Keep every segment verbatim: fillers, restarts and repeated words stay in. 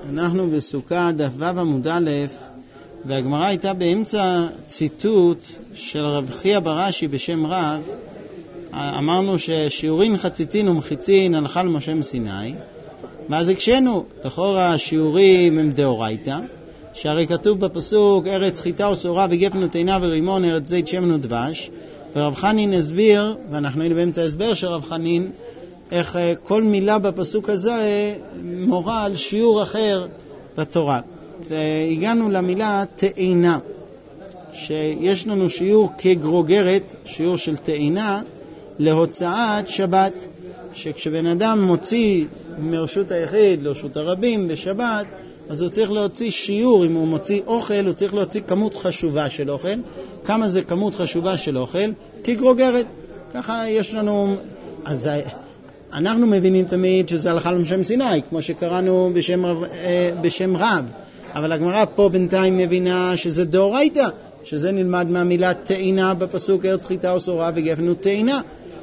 אנחנו בסוכה דף ו' עמוד א', והגמרא הייתה באמצע ציטוט של רב חייא ברש"י בשם רב. אמרנו ששיעורין חציצין ומחיצין הלכה למשה מסיני, ואז הקשנו, לכאורה השיעורים הם דאורייתא, שהרי כתוב בפסוק ארץ חיטה ושעורה וגפן ותאנה ורימון, ארץ זית שמן ודבש, ורב חנין הסביר, ואנחנו היינו באמצע הסבר של רב חנין, איך כל מילה בפסוק הזה מורה על שיעור אחר בתורה. והגענו למילה תאנה, שיש לנו שיעור כגרוגרת, שיעור של תאנה, להוצאת שבת, שכשבן אדם מוציא מרשות היחיד לרשות הרבים בשבת, אז הוא צריך להוציא שיעור. אם הוא מוציא אוכל, הוא צריך להוציא כמות חשובה של אוכל. כמה זה כמות חשובה של אוכל? כגרוגרת. ככה יש לנו... אז אנחנו מבינים תמיד שזה הלכה למשה מסיני, כמו שקראנו בשם רב, בשם רב. אבל הגמרא פה בינתיים מבינה שזה דאורייתא, שזה נלמד מהמילה תאנה בפסוק ארץ חיטה ושעורה וגפן ותאנה.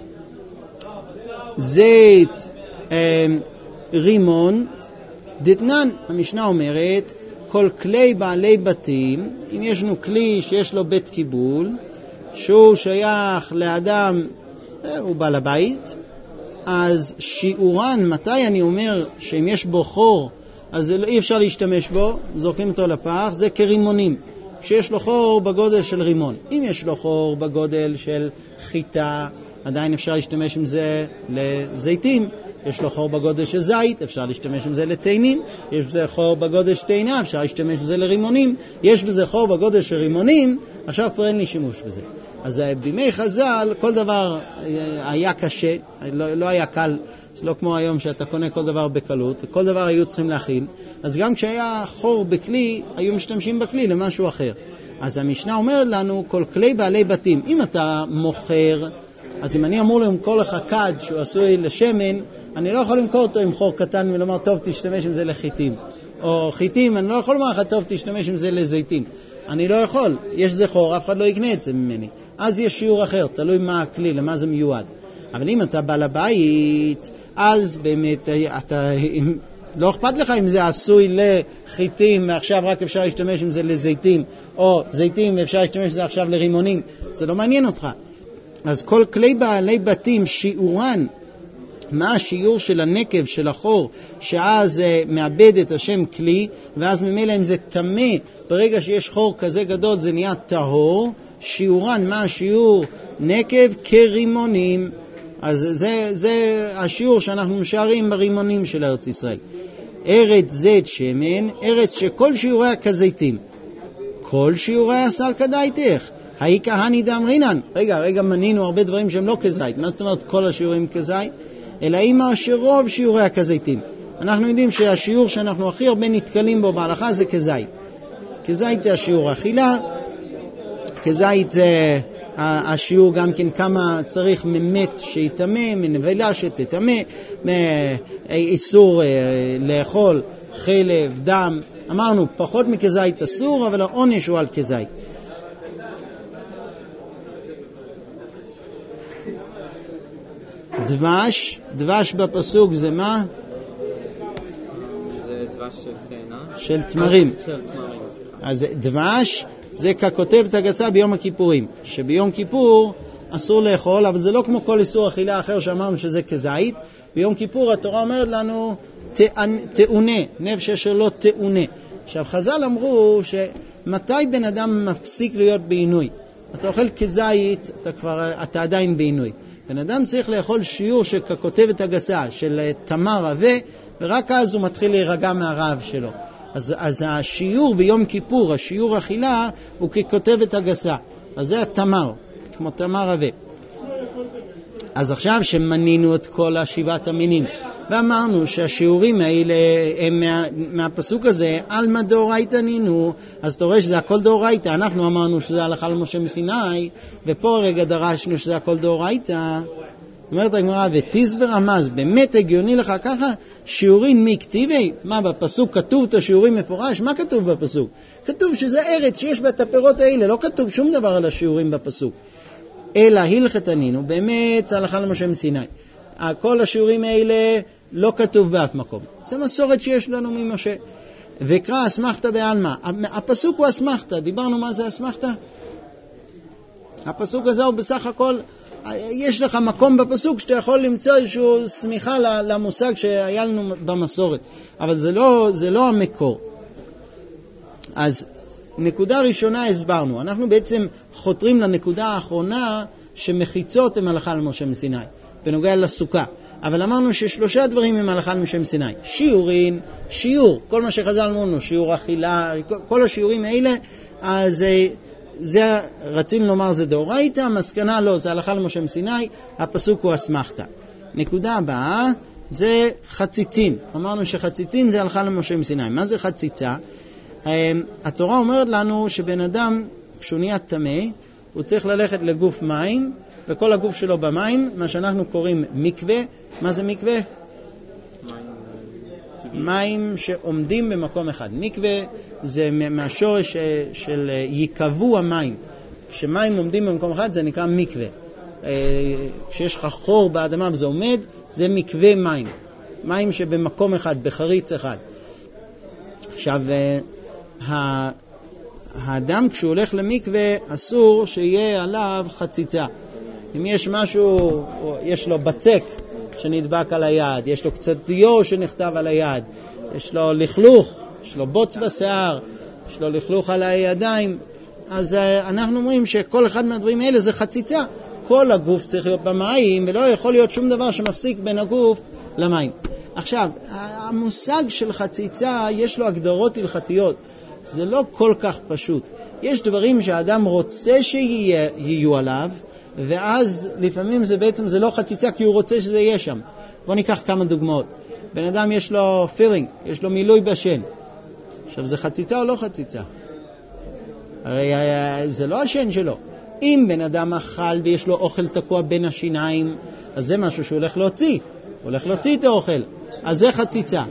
זית אה, רימון דתנן, המשנה אומרת כל כלי בעלי בתים, אם יש לנו כלי שיש לו בית קיבול, שהוא שייך לאדם, אה, הוא בעל הבית, אז שיעורן, מתי אני אומר שאם יש בו חור אז אי אפשר להשתמש בו, זורקים אותו לפח, זה כרימונים, שיש לו חור בגודל של רימון. אם יש לו חור בגודל של חיטה, עדיין אפשר להשתמש עם זה לזיתים. יש לו חור בגודל של זית, אפשר להשתמש עם זה לתאנים. יש בזה חור בגודל של תאנה, אפשר להשתמש עם זה לרימונים. יש בזה חור בגודל של רימונים, עכשיו כבר אין לי שימוש בזה. אז בימי חז"ל כל דבר היה קשה, לא, לא היה קל, לא כמו היום שאתה קונה כל דבר בקלות, כל דבר היו צריכים להכין. אז גם כשהיה חור בכלי, היו משתמשים בכלי למשהו אחר. אז המשנה אומרת לנו כל כלי בעלי בתים. אם אתה מוכר, אז אם אני אמור למכור לך כד שהוא עשוי לשמן, אני לא יכול למכור אותו עם חור קטן ולומר טוב תשתמש עם זה לחיטים, או חיטים אני לא יכול לומר לך טוב תשתמש עם זה לזיתים. אני לא יכול, יש זה חור, אף אחד לא יקנה את זה ממני. אז יש שיעור אחר, תלוי מה הכלי, למה זה מיועד. אבל אם אתה בא לבית, אז באמת אתה, לא אכפת לך אם זה עשוי לחיטים ועכשיו רק אפשר להשתמש עם זה לזיתים, או זיתים ואפשר להשתמש עם זה עכשיו לרימונים, זה לא מעניין אותך. אז כל כלי בעלי בתים שיעורן, מה השיעור של הנקב של החור, שאז מאבד את השם כלי, ואז ממילא אם זה תמה, ברגע שיש חור כזה גדול זה נהיה טהור. שיעורן, מה השיעור? נקב כרימונים. אז זה, זה השיעור שאנחנו משערים ברימונים של ארץ ישראל. ארץ זית שמן, ארץ שכל שיעוריה כזיתים. כל שיעוריה סל כדאיתך. היי כהני דאמרינן. רגע, רגע, מנינו הרבה דברים שהם לא כזית. מה זאת אומרת כל השיעורים כזית? אלא אימה שרוב שיעוריה כזיתים. אנחנו יודעים שהשיעור שאנחנו הכי הרבה נתקלים בו בהלכה זה כזית. כזית זה השיעור אכילה. כזית זה השיעור גם כן כמה צריך ממת שיתמה, מנבלה שתתמה, איסור לאכול חלב, דם. אמרנו פחות מכזית אסור, אבל העונש הוא על כזית. דבש, דבש בפסוק זה מה? זה דבש של תאנה? של תמרים. של תמרים. אז דבש זה ככותבת הגסה ביום הכיפורים, שביום כיפור אסור לאכול, אבל זה לא כמו כל איסור אכילה אחר שאמרנו שזה כזית. ביום כיפור התורה אומרת לנו תאונה, נפש שלא תאונה. עכשיו חז"ל אמרו שמתי בן אדם מפסיק להיות בעינוי? אתה אוכל כזית, אתה כבר אתה עדיין בעינוי. בן אדם צריך לאכול שיעור של ככותבת הגסה, של תמר עבה, ורק אז הוא מתחיל להירגע מהרעב שלו. אז, אז השיעור ביום כיפור, השיעור אכילה, הוא ככותבת הגסה. אז זה התמר, כמו תמר עבה. אז עכשיו שמנינו את כל השבעת המינים, ואמרנו שהשיעורים האלה הם מה, מהפסוק הזה, על מה דאורייתא נינו, אז אתה רואה שזה הכל דאורייתא. אנחנו אמרנו שזה הלכה למשה מסיני, ופה רגע דרשנו שזה הכל דאורייתא. אומרת הגמרא, ותסבר המז, באמת הגיוני לך ככה? שיעורים מכתיבי? מה בפסוק כתוב את השיעורים מפורש? מה כתוב בפסוק? כתוב שזה ארץ שיש בה את הפירות האלה, לא כתוב שום דבר על השיעורים בפסוק. אלא הלכת ענינו, באמת הלכה למשה מסיני. כל השיעורים האלה לא כתוב באף מקום. זה מסורת שיש לנו ממשה. וקרא אסמכתא בעלמא. הפסוק הוא אסמכתא, דיברנו מה זה אסמכתא? הפסוק הזה הוא בסך הכל, יש לך מקום בפסוק שאתה יכול למצוא איזשהו סמיכה למושג שהיה לנו במסורת, אבל זה לא, זה לא המקור. אז נקודה ראשונה הסברנו, אנחנו בעצם חותרים לנקודה האחרונה שמחיצות הם הלכה למשה מסיני, בנוגע לסוכה. אבל אמרנו ששלושה דברים הם הלכה למשה מסיני. שיעורים, שיעור, כל מה שחז"ל אמרנו, שיעור אכילה, כל השיעורים האלה, אז זה, רצינו לומר זה דאורייתא, המסקנה לא, זה הלכה למשה מסיני, הפסוק הוא אסמכתא. נקודה הבאה, זה חציצין. אמרנו שחציצין זה הלכה למשה מסיני. מה זה חציצה? התורה אומרת לנו שבן אדם, כשהוא נהיה טמא, הוא צריך ללכת לגוף מים, וכל הגוף שלו במים, מה שאנחנו קוראים מקווה. מה זה מקווה? מים שעומדים במקום אחד. מקווה זה מהשורש של יקבו המים. כשמים עומדים במקום אחד זה נקרא מקווה. כשיש לך חור באדמה וזה עומד, זה מקווה מים. מים שבמקום אחד, בחריץ אחד. עכשיו, האדם כשהוא הולך למקווה אסור שיהיה עליו חציצה. אם יש משהו, יש לו בצק שנדבק על היד, יש לו קצת דיו שנכתב על היד, יש לו לכלוך, יש לו בוץ בשיער, יש לו לכלוך על הידיים, אז אנחנו אומרים שכל אחד מהדברים האלה זה חציצה. כל הגוף צריך להיות במים, ולא יכול להיות שום דבר שמפסיק בין הגוף למים. עכשיו, המושג של חציצה יש לו הגדרות הלכתיות. זה לא כל כך פשוט. יש דברים שהאדם רוצה שיהיו עליו, ואז לפעמים זה בעצם זה לא חציצה כי הוא רוצה שזה יהיה שם. בוא ניקח כמה דוגמאות. בן אדם יש לו פילינג, יש לו מילוי בשן. עכשיו זה חציצה או לא חציצה? הרי זה לא השן שלו. אם בן אדם אכל ויש לו אוכל תקוע בין השיניים, אז זה משהו שהוא הולך להוציא. הוא הולך להוציא את האוכל. אז זה חציצה.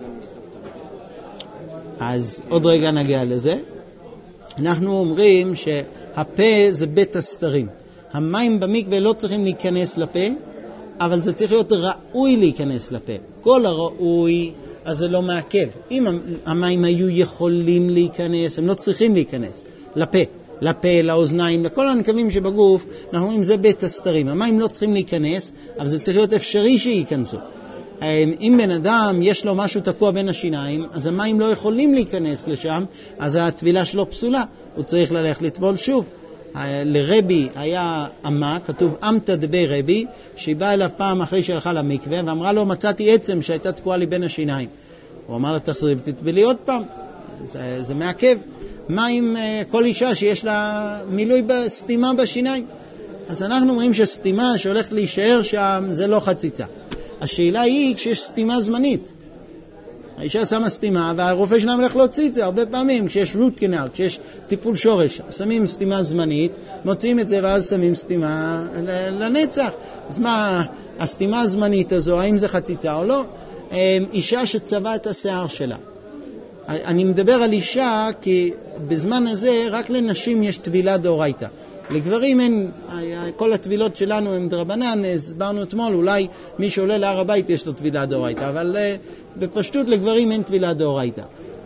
אז עוד רגע נגיע לזה. אנחנו אומרים שהפה זה בית הסתרים. המים במקווה לא צריכים להיכנס לפה, אבל זה צריך להיות ראוי להיכנס לפה. כל הראוי, אז זה לא מעכב. אם המים היו יכולים להיכנס, הם לא צריכים להיכנס לפה, לפה, לאוזניים, לכל הנקבים שבגוף, אנחנו אומרים זה בית הסתרים. המים לא צריכים להיכנס, אבל זה צריך להיות אפשרי שייכנסו. אם בן אדם יש לו משהו תקוע בין השיניים, אז המים לא יכולים להיכנס לשם, אז התבילה שלו פסולה. הוא צריך ללכת לטבול שוב. לרבי היה אמה, כתוב אמתא דבי רבי, שהיא באה אליו פעם אחרי שהלכה למקווה, ואמרה לו, מצאתי עצם שהייתה תקועה לי בין השיניים. הוא אמר לה, תחזרי ותטבלי עוד פעם. זה, זה מעכב. מה עם כל אישה שיש לה מילוי בסתימה בשיניים? אז אנחנו אומרים שסתימה שהולכת להישאר שם, זה לא חציצה. השאלה היא כשיש סתימה זמנית. האישה שמה סתימה והרופא שלהם הולך להוציא את זה הרבה פעמים. כשיש root canal, כשיש טיפול שורש, שמים סתימה זמנית, מוציאים את זה ואז שמים סתימה לנצח. אז מה, הסתימה הזמנית הזו, האם זה חציצה או לא? אישה שצבע את השיער שלה. אני מדבר על אישה כי בזמן הזה רק לנשים יש טבילה דאורייתא. לגברים אין, כל הטבילות שלנו הם דרבנן, הסברנו אתמול, אולי מי שעולה להר הבית יש לו טבילה דאורייתא, אבל בפשטות לגברים אין טבילה דאורייתא.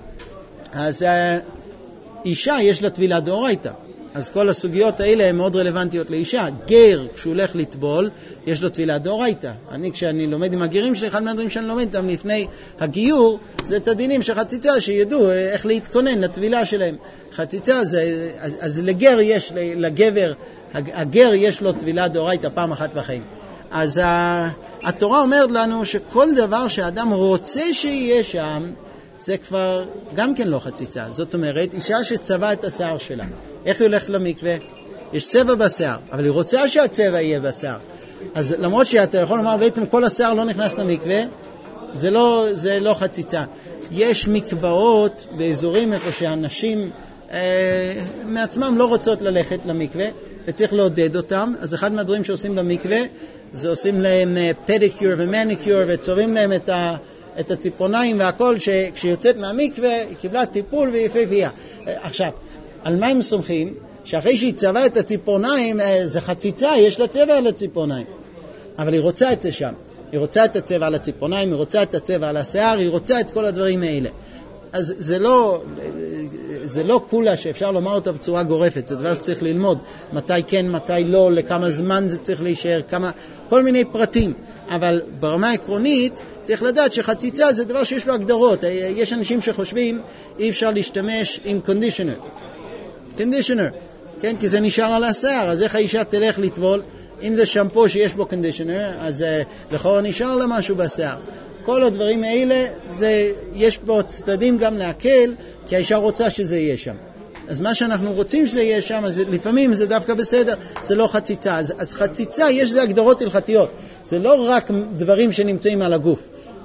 אז אישה יש לה טבילה דאורייתא, אז כל הסוגיות האלה הן מאוד רלוונטיות לאישה. גר, כשהוא הולך לטבול, יש לו טבילה דאורייתא. אני, כשאני לומד עם הגרים שלי, אחד מהדברים שאני לומד אותם לפני הגיור, זה את הדינים של חציצה, שידעו איך להתכונן לטבילה שלהם. חציצה, זה, אז לגר יש, לגבר, הגר יש לו טבילה דאורייתא פעם אחת בחיים. אז התורה אומרת לנו שכל דבר שאדם רוצה שיהיה שם, זה כבר גם כן לא חציצה. זאת אומרת, אישה שצבע את השיער שלה, איך היא הולכת למקווה? יש צבע בשיער, אבל היא רוצה שהצבע יהיה בשיער. אז למרות שאתה יכול לומר, בעצם כל השיער לא נכנס למקווה, זה לא, זה לא חציצה. יש מקוואות באזורים איפה שאנשים אה, מעצמם לא רוצות ללכת למקווה, וצריך לעודד אותם. אז אחד מהדברים שעושים במקווה, זה עושים להם פדיקיור ומניקיור, וצובעים להם את ה... את הציפורניים והכל, שכשיוצאת מהמקווה היא קיבלה טיפול ויפהפייה. עכשיו, על מה הם סומכים? שאחרי שהיא צבעה את הציפורניים, זה חציצה, יש לה צבע על הציפורניים. אבל היא רוצה את זה שם. היא רוצה את הצבע על הציפורניים, היא רוצה את הצבע על השיער, היא רוצה את כל הדברים האלה. אז זה לא, זה לא כולה שאפשר לומר אותה בצורה גורפת, זה דבר שצריך ללמוד, מתי כן, מתי לא, לכמה זמן זה צריך להישאר, כמה, כל מיני פרטים, אבל ברמה העקרונית צריך לדעת שחציצה זה דבר שיש לו הגדרות. יש אנשים שחושבים אי אפשר להשתמש עם קונדישנר, קונדישנר, כן, כי זה נשאר על השיער, אז איך האישה תלך לטבול? אם זה שמפו שיש בו קונדישנר, אז uh, לכאורה נשאר לה משהו בשיער. כל הדברים האלה, זה, יש פה צדדים גם להקל, כי האישה רוצה שזה יהיה שם. אז מה שאנחנו רוצים שזה יהיה שם, אז לפעמים זה דווקא בסדר, זה לא חציצה. אז, אז חציצה, יש זה הגדרות הלכתיות. זה לא רק דברים שנמצאים על הגוף.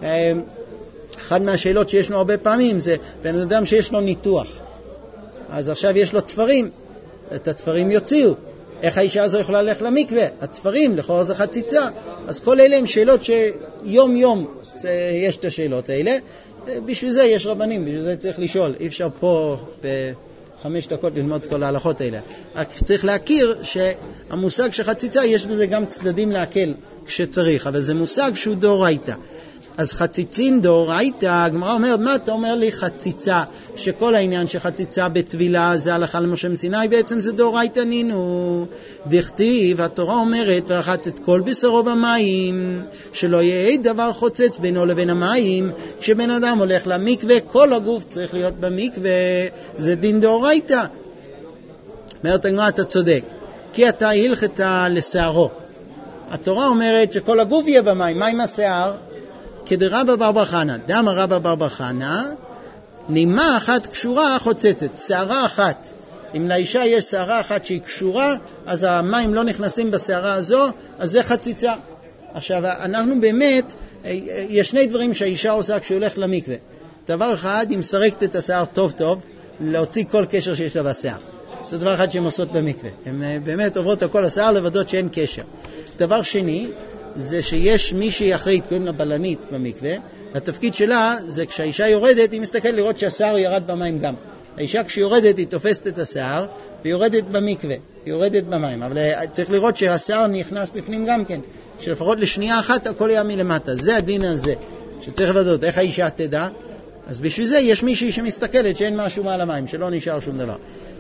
אחד מהשאלות שיש לו הרבה פעמים, זה בן אדם שיש לו ניתוח. אז עכשיו יש לו תפרים, את התפרים יוציאו. איך האישה הזו יכולה ללכת למקווה? התפרים, לכאורה זה חציצה. אז כל אלה הם שאלות שיום יום יש את השאלות האלה. בשביל זה יש רבנים, בשביל זה צריך לשאול. אי אפשר פה בחמש דקות ללמוד כל ההלכות האלה. רק צריך להכיר שהמושג של חציצה יש בזה גם צדדים להקל כשצריך, אבל זה מושג שהוא דאורייתא. אז חציצין דאורייתא, הגמרא אומרת, מה אתה אומר לי חציצה? שכל העניין שחציצה בטבילה זה הלכה למשה מסיני, בעצם זה דאורייתא נינו. דכתיב, התורה אומרת, ורחץ את כל בשרו במים, שלא יהיה דבר חוצץ בינו לבין המים. כשבן אדם הולך למקווה, כל הגוף צריך להיות במקווה, זה דין דאורייתא. אומרת הגמרא, אתה צודק, כי אתה הלכת לשערו. התורה אומרת שכל הגוף יהיה במים, מים השיער? כדרבא בר בר חנא, דאמר רבא בר בר חנא, נימה אחת קשורה חוצצת, שערה אחת. אם לאישה יש שערה אחת שהיא קשורה, אז המים לא נכנסים בשערה הזו, אז זה חציצה. עכשיו, אנחנו באמת, יש שני דברים שהאישה עושה כשהיא הולכת למקווה. דבר אחד, היא מסרקת את השיער טוב טוב, להוציא כל קשר שיש לה בשיער. זה דבר אחד שהן עושות במקווה. הן באמת עוברות על כל השיער לבדות שאין קשר. דבר שני, זה שיש מישהי אחראית, קוראים לה בלנית במקווה, התפקיד שלה זה כשהאישה יורדת, היא מסתכלת לראות שהשיער ירד במים גם. האישה כשיורדת היא תופסת את השיער, והיא יורדת במקווה, היא יורדת במים, אבל צריך לראות שהשיער נכנס בפנים גם כן, שלפחות לשנייה אחת הכל היה מלמטה. זה הדין הזה, שצריך לדעת איך האישה תדע. אז בשביל זה יש מישהי שמסתכלת שאין משהו מעל המים, שלא נשאר שום דבר.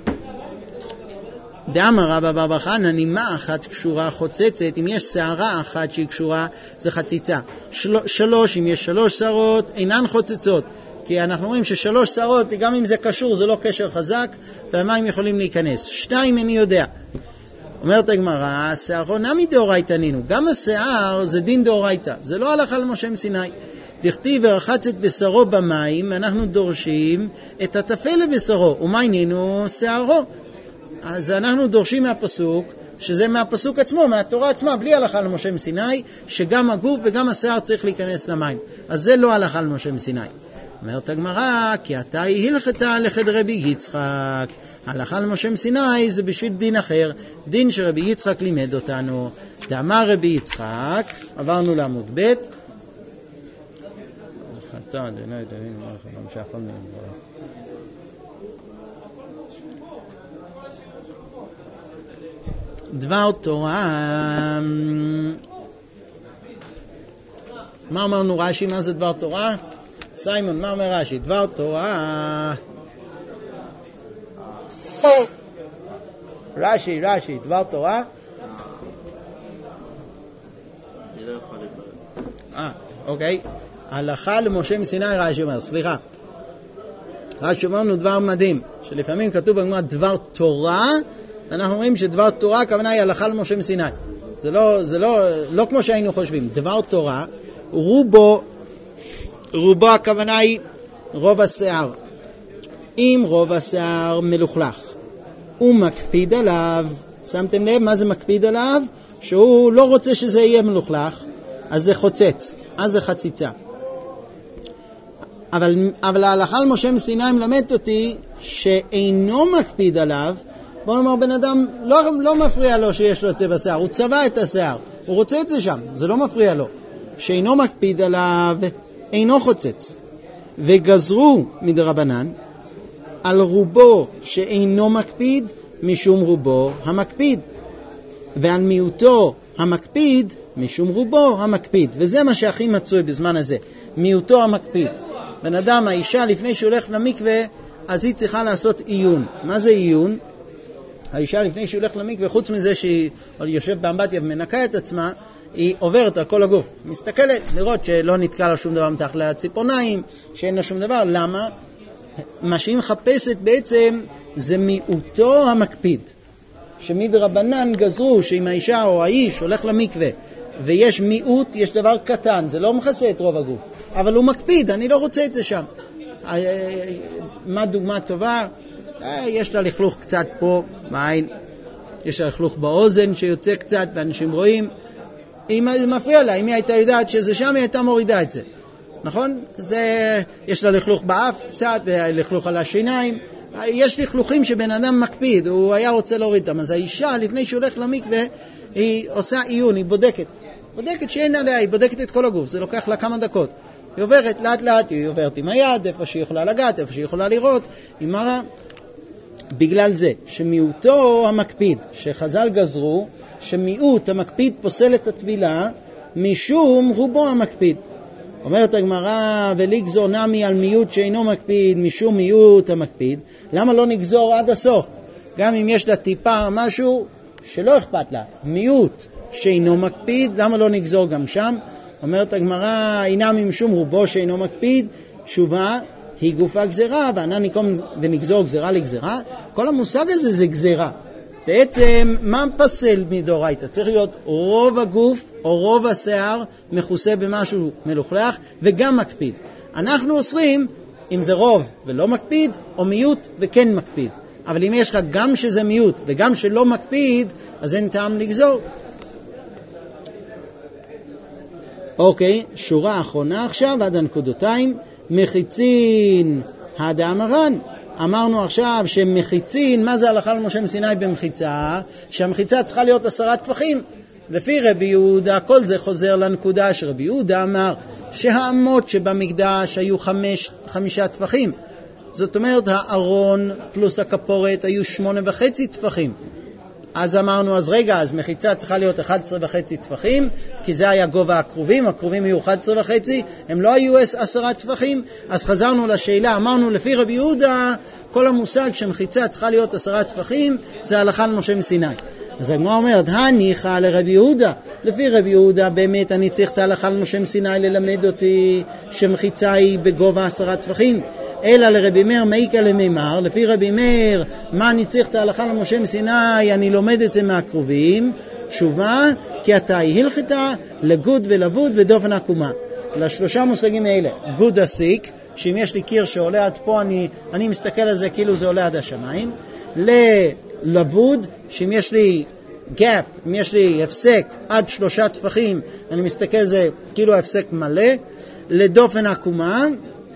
דאמר רבא בר בר חנא, נימה אחת קשורה חוצצת, אם יש שערה אחת שהיא קשורה, זה חציצה. של, שלוש, אם יש שלוש שערות, אינן חוצצות. כי אנחנו רואים ששלוש שערות, גם אם זה קשור, זה לא קשר חזק, והמים יכולים להיכנס. שתיים, אני יודע. אומרת הגמרא, שערו נמי דאורייתא נינו. גם השיער זה דין דאורייתא. זה לא הלכה למשה מסיני. דכתיב ורחץ את בשרו במים, אנחנו דורשים את הטפל לבשרו. ומה ענינו? שערו. אז אנחנו דורשים מהפסוק, שזה מהפסוק עצמו, מהתורה עצמה, בלי הלכה למשה מסיני, שגם הגוף וגם השיער צריך להיכנס למים. אז זה לא הלכה למשה מסיני. אומרת הגמרא, כי אתה הלכת לחדר רבי יצחק. הלכה למשה מסיני זה בשביל דין אחר, דין שרבי יצחק לימד אותנו. דאמר רבי יצחק, עברנו לעמוד ב', חטא, דנה, דבין, נמשך כל מיני דברים. דבר תורה, מה אמרנו רש"י? מה זה דבר תורה? סיימון, מה אומר רש"י? דבר תורה, רש"י, רש"י, דבר תורה. אני לא יכול לברך. אה, אוקיי. הלכה למשה מסיני, רש"י אומר, סליחה. רש"י אמרנו דבר מדהים, שלפעמים כתוב בגמרא דבר תורה, אנחנו רואים שדבר תורה הכוונה היא הלכה למשה מסיני. זה לא, זה לא, לא כמו שהיינו חושבים. דבר תורה, רובו, רובו הכוונה היא רוב השיער. אם רוב השיער מלוכלך, הוא מקפיד עליו, שמתם לב מה זה מקפיד עליו? שהוא לא רוצה שזה יהיה מלוכלך, אז זה חוצץ, אז זה חציצה. אבל, אבל ההלכה למשה מסיני מלמד אותי שאינו מקפיד עליו. בוא נאמר, בן אדם לא, לא מפריע לו שיש לו את זה בשיער, הוא צבע את השיער, הוא רוצה את זה שם, זה לא מפריע לו. שאינו מקפיד עליו, אינו חוצץ. וגזרו מדרבנן על רובו שאינו מקפיד משום רובו המקפיד, ועל מיעוטו המקפיד משום רובו המקפיד. וזה מה שהכי מצוי בזמן הזה, מיעוטו המקפיד. בן אדם, האישה לפני שהוא הולך למקווה, אז היא צריכה לעשות עיון. מה זה עיון? האישה לפני שהוא הולך למקווה, חוץ מזה שהיא יושב באמבטיה ומנקה את עצמה, היא עוברת על כל הגוף, מסתכלת לראות שלא נתקע לה שום דבר מתחת לציפורניים, שאין לה שום דבר. למה? מה שהיא מחפשת בעצם זה מיעוטו המקפיד. שמדרבנן גזרו שאם האישה או האיש הולך למקווה ויש מיעוט, יש דבר קטן, זה לא מכסה את רוב הגוף, אבל הוא מקפיד, אני לא רוצה את זה שם. מה דוגמה טובה? יש לה לכלוך קצת פה בעין, יש לה לכלוך באוזן שיוצא קצת ואנשים רואים, אם זה מפריע לה, אם היא הייתה יודעת שזה שם, היא הייתה מורידה את זה, נכון? זה, יש לה לכלוך באף קצת, לכלוך על השיניים, יש לכלוכים שבן אדם מקפיד, הוא היה רוצה להוריד אותם. אז האישה לפני שהוא הולך למקווה, היא עושה עיון, היא בודקת, בודקת שאין עליה, היא בודקת את כל הגוף, זה לוקח לה כמה דקות, היא עוברת לאט לאט, היא עוברת עם היד, איפה שהיא יכולה לגעת, איפה שהיא יכולה לראות, היא מראה. בגלל זה שמיעוטו המקפיד, שחז"ל גזרו שמיעוט המקפיד פוסל את הטבילה משום רובו המקפיד. אומרת הגמרא, ולגזור נמי על מיעוט שאינו מקפיד משום מיעוט המקפיד. למה לא נגזור עד הסוף? גם אם יש לה טיפה משהו שלא אכפת לה, מיעוט שאינו מקפיד, למה לא נגזור גם שם? אומרת הגמרא, אינם משום רובו שאינו מקפיד, תשובה היא גופה גזרה, וענה נקום ונגזור גזרה לגזרה. כל המושג הזה זה גזרה. בעצם מה פסל מדאורייתא? צריך להיות רוב הגוף או רוב השיער מכוסה במשהו מלוכלך וגם מקפיד. אנחנו אוסרים אם זה רוב ולא מקפיד או מיעוט וכן מקפיד. אבל אם יש לך גם שזה מיעוט וגם שלא מקפיד, אז אין טעם לגזור. אוקיי, שורה אחרונה עכשיו עד הנקודותיים. מחיצין הדאמרן. אמרנו עכשיו שמחיצין, מה זה הלכה למשה מסיני במחיצה? שהמחיצה צריכה להיות עשרה טפחים. לפי רבי יהודה, כל זה חוזר לנקודה שרבי יהודה אמר שהאמות שבמקדש היו חמש, חמישה טפחים. זאת אומרת, הארון פלוס הכפורת היו שמונה וחצי טפחים. אז אמרנו, אז רגע, אז מחיצה צריכה להיות אחד עשר וחצי טפחים, כי זה היה גובה הקרובים, הקרובים היו אחד עשר וחצי, הם לא היו עשרה טפחים. אז חזרנו לשאלה, אמרנו לפי רבי יהודה, כל המושג שמחיצה צריכה להיות עשרה טפחים, זה הלכה למשה מסיני. אז הגמרא אומרת, הניחא לרבי יהודה, לפי רבי יהודה באמת אני צריך את ההלכה למשה מסיני ללמד אותי שמחיצה היא בגובה עשרה טפחים. אלא לרבי מאיר מעיקה למימר, לפי רבי מאיר, מה אני צריך את ההלכה למשה מסיני, אני לומד את זה מהקרובים. תשובה, כי אתה הלכתה לגוד ולבוד ודופן עקומה. לשלושה מושגים האלה, גוד הסיק, שאם יש לי קיר שעולה עד פה, אני, אני מסתכל על זה כאילו זה עולה עד השמיים. ללבוד, שאם יש לי גאפ, אם יש לי הפסק עד שלושה טפחים, אני מסתכל על זה כאילו הפסק מלא. לדופן עקומה,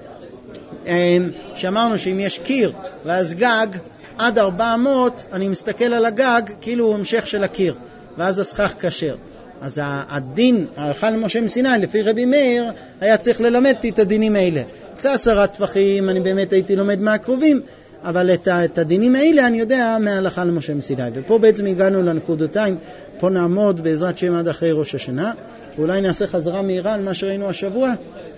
שאמרנו שאם יש קיר ואז גג עד ארבע מאות, אני מסתכל על הגג כאילו הוא המשך של הקיר, ואז הסכך כשר. אז הדין, ההלכה למשה מסיני לפי רבי מאיר, היה צריך ללמד את הדינים האלה. את עשרה טפחים אני באמת הייתי לומד מהקרובים, אבל את, את הדינים האלה אני יודע מההלכה למשה מסיני. ופה בעצם הגענו לנקודותיים. פה נעמוד בעזרת שם עד אחרי ראש השנה, ואולי נעשה חזרה מהירה על מה שראינו השבוע.